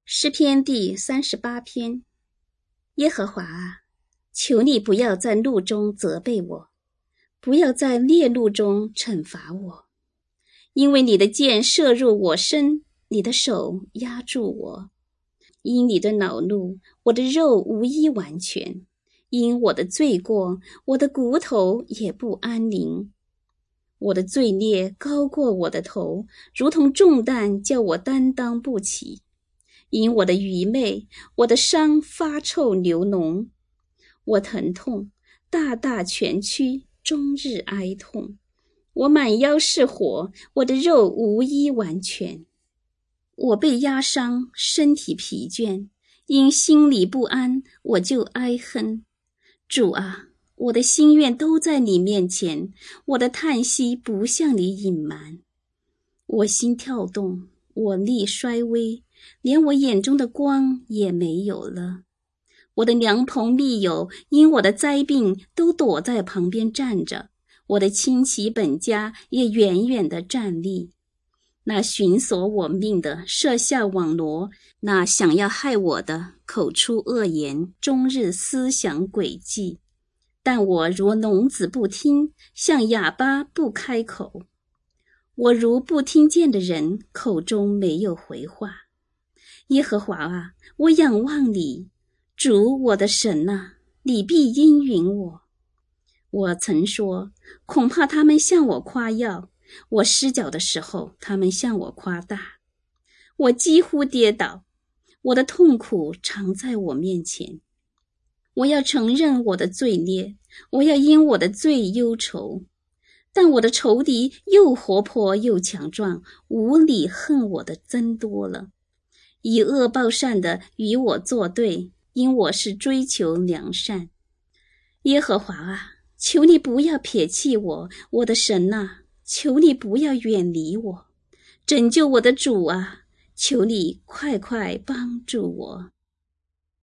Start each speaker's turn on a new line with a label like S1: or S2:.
S1: 诗篇第38篇。耶和华啊，求你不要在怒中责备我，不要在烈怒中惩罚我，因为你的箭射入我身，你的手压住我。因你的恼怒，我的肉无一完全，因我的罪过，我的骨头也不安宁。我的罪孽高过我的头，如同重担叫我担当不起。因我的愚昧，我的伤发臭流脓，我疼痛，大大蜷曲，终日哀痛。我满腰是火，我的肉无一完全。我被压伤，身体疲倦，因心里不安，我就哀哼。主啊，我的心愿都在你面前，我的叹息不向你隐瞒。我心跳动，我力衰微，连我眼中的光也没有了。我的良朋密友因我的灾病都躲在旁边站着，我的亲戚本家也远远地站立。那寻索我命的设下网罗，那想要害我的口出恶言，终日思想诡计。但我如聋子不听，像哑巴不开口。我如不听见的人，口中没有回话。耶和华啊，我仰望你，主我的神啊，你必应允我。我曾说，恐怕他们向我夸耀，我失脚的时候，他们向我夸大。我几乎跌倒，我的痛苦常在我面前。我要承认我的罪孽，我要因我的罪忧愁。但我的仇敌又活泼又强壮，无理恨我的增多了。以恶报善的与我作对，因我是追求良善。耶和华啊，求你不要撇弃我，我的神啊，求你不要远离我。拯救我的主啊，求你快快帮助我。